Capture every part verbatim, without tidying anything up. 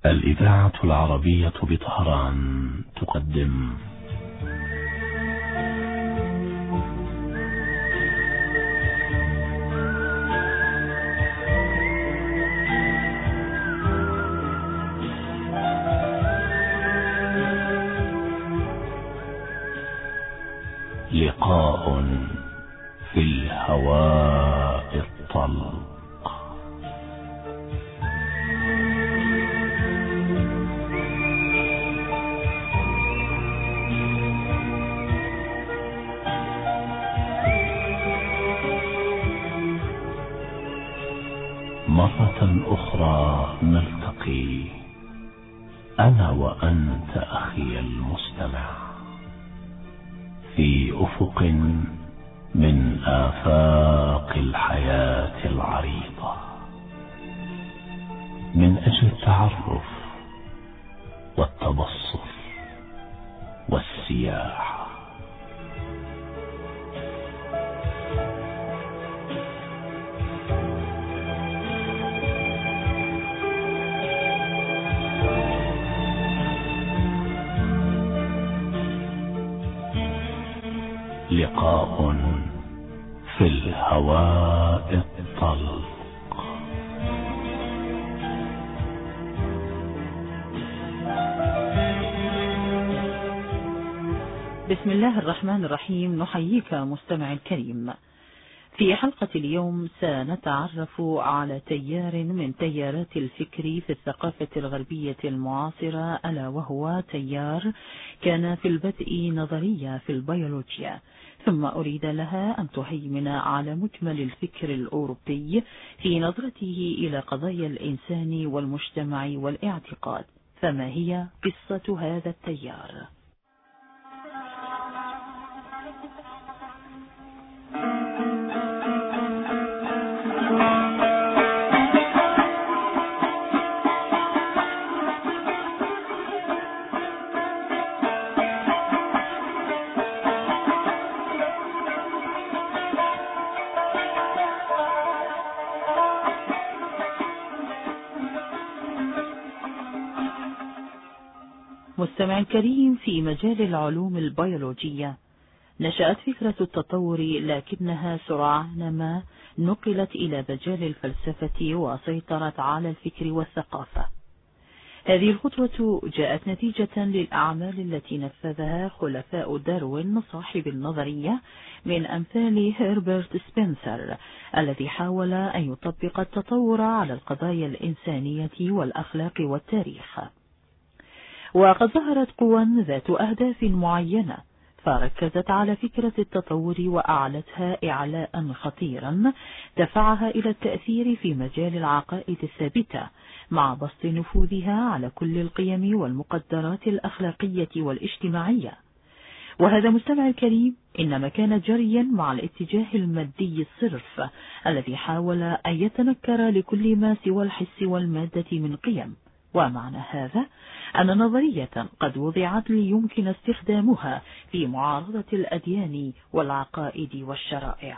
الإذاعة العربية بطهران تقدم لقاء في الهواء الطلق. مرة أخرى نلتقي أنا وأنت أخي المستمع في أفق من آفاق الحياة العريضة، من أجل التعرف والتبصر والسياحة. لقاء في الهواء الطلق. بسم الله الرحمن الرحيم. نحييك مستمع الكريم. في حلقة اليوم سنتعرف على تيار من تيارات الفكر في الثقافة الغربية المعاصرة، ألا وهو تيار كان في البدء نظرية في البيولوجيا، ثم أريد لها أن تهيمن على مجمل الفكر الأوروبي في نظرته إلى قضايا الإنسان والمجتمع والاعتقاد. فما هي قصة هذا التيار؟ مستمع الكريم، في مجال العلوم البيولوجية نشأت فكرة التطور، لكنها سرعان ما نقلت إلى مجال الفلسفة وسيطرت على الفكر والثقافة. هذه الخطوة جاءت نتيجة للأعمال التي نفذها خلفاء داروين صاحب النظرية، من أمثال هربرت سبنسر الذي حاول أن يطبق التطور على القضايا الإنسانية والأخلاق والتاريخ. وقد ظهرت قوى ذات أهداف معينة فركزت على فكرة التطور وأعلتها إعلاء خطيرا دفعها إلى التأثير في مجال العقائد الثابتة، مع بسط نفوذها على كل القيم والمقدرات الأخلاقية والاجتماعية. وهذا مستمع الكريم إنما كان جريا مع الاتجاه المادي الصرف الذي حاول أن يتنكر لكل ما سوى الحس والمادة من قيم. ومعنى هذا أن نظرية قد وضعت ليمكن استخدامها في معارضة الأديان والعقائد والشرائع.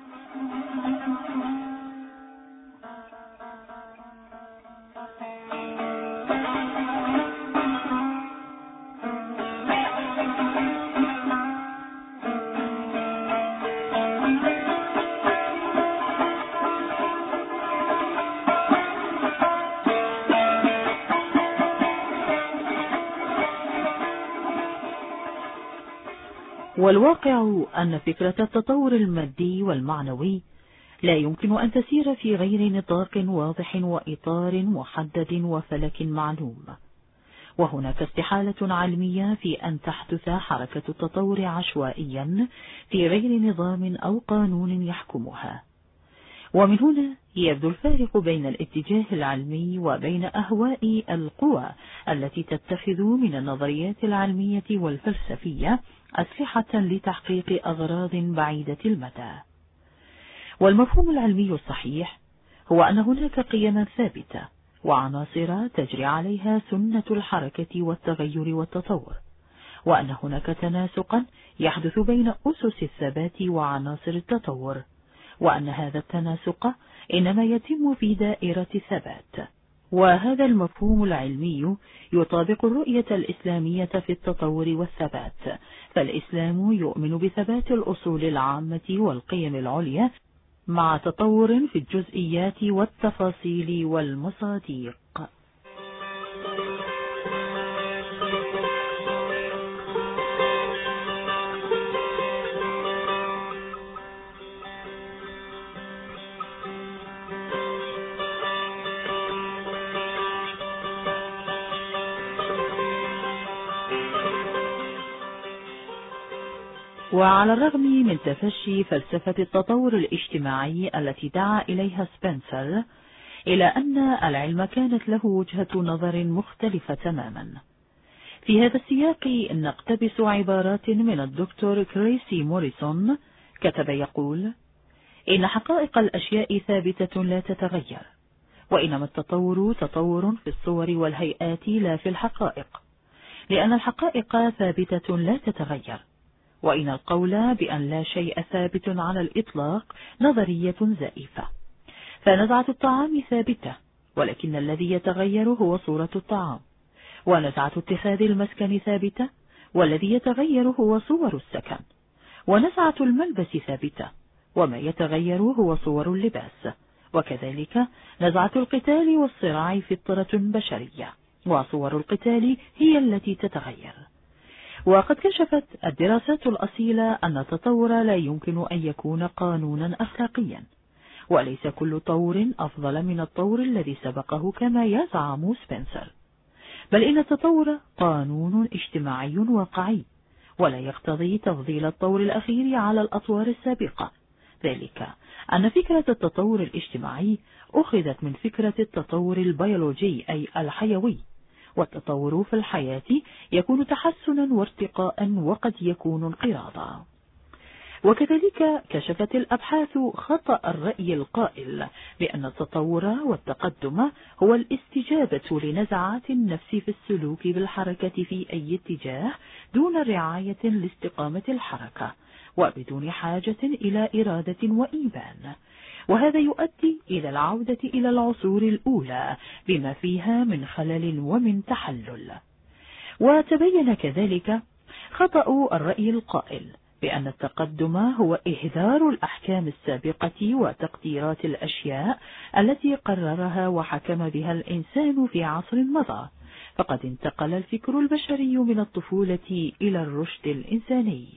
والواقع أن فكرة التطور المادي والمعنوي لا يمكن أن تسير في غير نطاق واضح وإطار محدد وفلك معلوم. وهناك استحالة علمية في أن تحدث حركة التطور عشوائيا في غير نظام أو قانون يحكمها. ومن هنا يبدو الفارق بين الاتجاه العلمي وبين أهواء القوى التي تتخذ من النظريات العلمية والفلسفية أسلحة لتحقيق أغراض بعيدة المدى. والمفهوم العلمي الصحيح هو أن هناك قيما ثابتة وعناصر تجري عليها سنة الحركة والتغير والتطور، وأن هناك تناسقا يحدث بين أسس الثبات وعناصر التطور، وأن هذا التناسق إنما يتم في دائرة ثبات، وهذا المفهوم العلمي يطابق الرؤية الإسلامية في التطور والثبات، فالإسلام يؤمن بثبات الأصول العامة والقيم العليا مع تطور في الجزئيات والتفاصيل والمصادق. وعلى الرغم من تفشي فلسفة التطور الاجتماعي التي دعا إليها سبنسر، إلى أن العلم كانت له وجهة نظر مختلفة تماما. في هذا السياق نقتبس عبارات من الدكتور كريسي موريسون، كتب يقول: إن حقائق الأشياء ثابتة لا تتغير، وإنما التطور تطور في الصور والهيئات لا في الحقائق، لأن الحقائق ثابتة لا تتغير، وإن القول بأن لا شيء ثابت على الإطلاق نظرية زائفة. فنزعة الطعام ثابتة، ولكن الذي يتغير هو صورة الطعام، ونزعة اتخاذ المسكن ثابتة، والذي يتغير هو صور السكن، ونزعة الملبس ثابتة، وما يتغير هو صور اللباس، وكذلك نزعة القتال والصراع فطرة بشرية، وصور القتال هي التي تتغير. وقد كشفت الدراسات الأصيلة أن التطور لا يمكن أن يكون قانونا أخلاقيا، وليس كل طور أفضل من الطور الذي سبقه كما يزعم سبنسر، بل إن التطور قانون اجتماعي واقعي، ولا يقتضي تفضيل الطور الأخير على الأطوار السابقة. ذلك أن فكرة التطور الاجتماعي أخذت من فكرة التطور البيولوجي أي الحيوي، والتطور في الحياة يكون تحسنا وارتقاء وقد يكون انقراضا. وكذلك كشفت الأبحاث خطأ الرأي القائل بأن التطور والتقدم هو الاستجابة لنزعات النفس في السلوك بالحركة في أي اتجاه دون رعاية لاستقامة الحركة، وبدون حاجة إلى إرادة وإيمان، وهذا يؤدي إلى العودة إلى العصور الأولى بما فيها من خلل ومن تحلل. وتبين كذلك خطأ الرأي القائل بأن التقدم هو إهدار الأحكام السابقة وتقديرات الأشياء التي قررها وحكم بها الإنسان في عصر مضى، فقد انتقل الفكر البشري من الطفولة إلى الرشد الإنساني.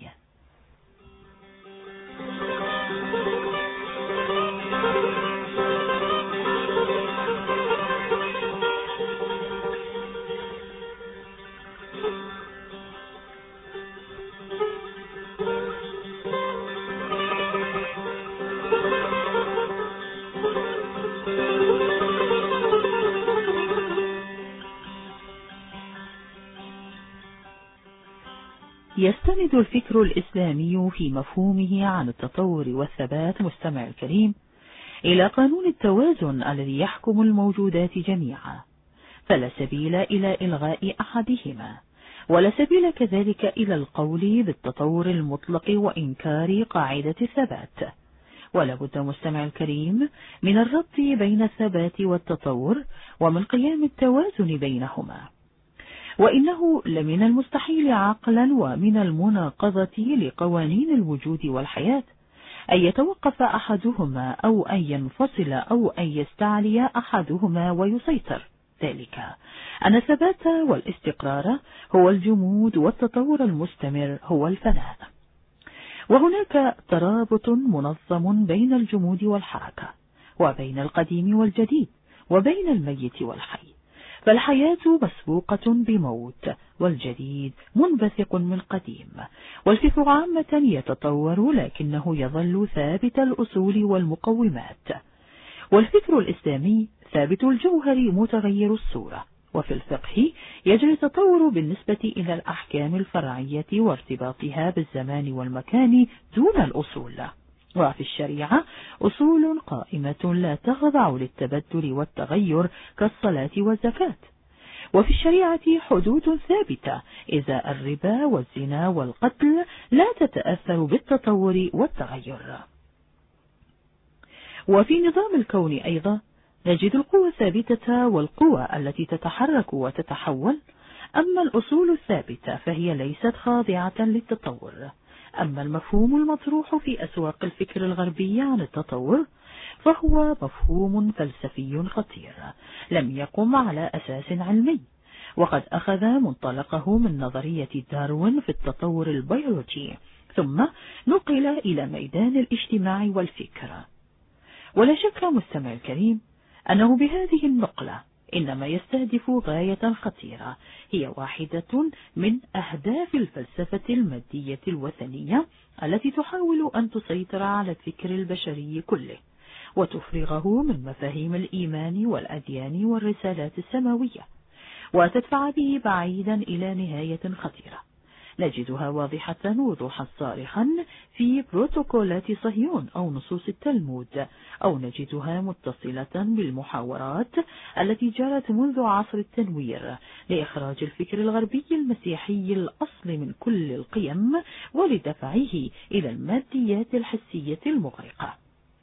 يستند الفكر الإسلامي في مفهومه عن التطور والثبات، مستمع الكريم، إلى قانون التوازن الذي يحكم الموجودات جميعا، فلا سبيل إلى إلغاء أحدهما، ولا سبيل كذلك إلى القول بالتطور المطلق وإنكار قاعدة الثبات. ولا بد مستمع الكريم من الربط بين الثبات والتطور ومن قيام التوازن بينهما، وإنه لمن المستحيل عقلا ومن المناقضة لقوانين الوجود والحياة أن يتوقف أحدهما أو أن ينفصل أو أن يستعلي أحدهما ويسيطر. ذلك أن الثبات والاستقرار هو الجمود، والتطور المستمر هو الفناء. وهناك ترابط منظم بين الجمود والحركة، وبين القديم والجديد، وبين الميت والحي، فالحياة مسبوقة بموت، والجديد منبثق من قديم، والفكر عامة يتطور لكنه يظل ثابت الأصول والمقومات. والفكر الإسلامي ثابت الجوهر متغير الصورة، وفي الفقه يجري التطور بالنسبة إلى الأحكام الفرعية وارتباطها بالزمان والمكان دون الأصول. وفي الشريعة أصول قائمة لا تخضع للتبدل والتغير كالصلاة والزكاة. وفي الشريعة حدود ثابتة إزاء الربا والزنا والقتل لا تتأثر بالتطور والتغير. وفي نظام الكون أيضا نجد القوى الثابتة والقوى التي تتحرك وتتحول. أما الأصول الثابتة فهي ليست خاضعة للتطور. أما المفهوم المطروح في أسواق الفكر الغربي عن التطور فهو مفهوم فلسفي خطير لم يقم على أساس علمي، وقد أخذ منطلقه من نظرية داروين في التطور البيولوجي، ثم نقل إلى ميدان الاجتماع والفكر. ولا شك مستمع الكريم أنه بهذه النقلة إنما يستهدف غاية خطيرة هي واحدة من أهداف الفلسفة المادية الوثنية التي تحاول أن تسيطر على الفكر البشري كله وتفرغه من مفاهيم الإيمان والأديان والرسالات السماوية، وتدفع به بعيدا إلى نهاية خطيرة نجدها واضحة وضوحا صارخا في بروتوكولات صهيون أو نصوص التلمود، أو نجدها متصلة بالمحاورات التي جرت منذ عصر التنوير لإخراج الفكر الغربي المسيحي الأصل من كل القيم ولدفعه إلى الماديات الحسية المغرقة.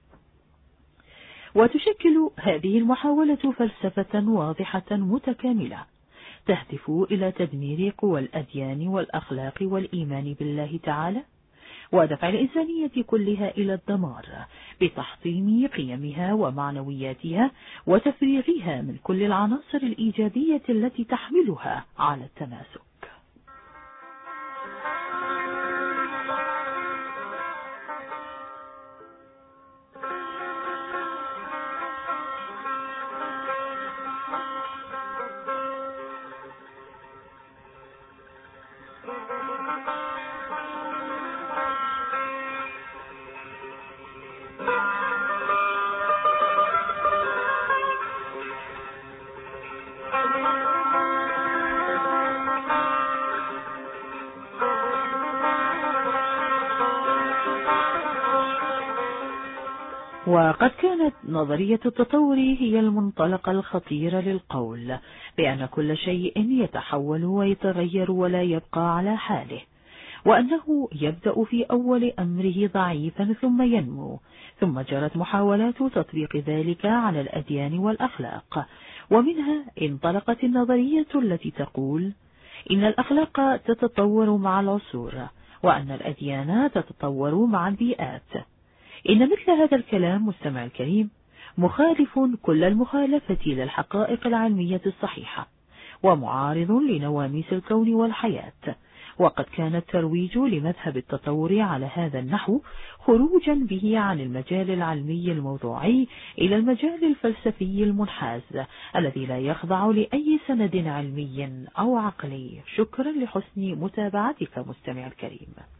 وتشكل هذه المحاولة فلسفة واضحة متكاملة تهدف إلى تدمير قوى الأديان والأخلاق والإيمان بالله تعالى، ودفع الإنسانية كلها إلى الدمار بتحطيم قيمها ومعنوياتها وتفريغها من كل العناصر الإيجابية التي تحملها على التماسك. وقد كانت نظرية التطور هي المنطلق الخطير للقول بأن كل شيء يتحول ويتغير ولا يبقى على حاله، وأنه يبدأ في أول أمره ضعيفا ثم ينمو، ثم جرت محاولات تطبيق ذلك على الأديان والأخلاق، ومنها انطلقت النظرية التي تقول إن الأخلاق تتطور مع العصور، وأن الأديان تتطور مع البيئات. إن مثل هذا الكلام مستمع الكريم مخالف كل المخالفة للحقائق العلمية الصحيحة، ومعارض لنواميس الكون والحياة، وقد كان الترويج لمذهب التطور على هذا النحو خروجا به عن المجال العلمي الموضوعي إلى المجال الفلسفي المنحاز الذي لا يخضع لأي سند علمي أو عقلي. شكرا لحسن متابعتك مستمع الكريم.